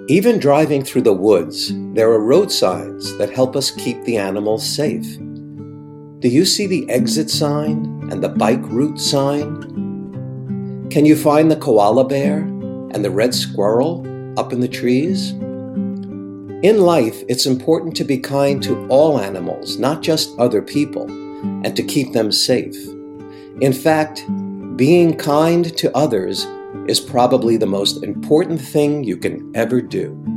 Even driving through the woods, there are road signs that help us keep the animals safe. Do you see the exit sign and the bike route sign? Can you find the koala bear and the red squirrel up in the trees? In life, it's important to be kind to all animals, not just other people, and to keep them safe. In fact, being kind to others is probably the most important thing you can ever do.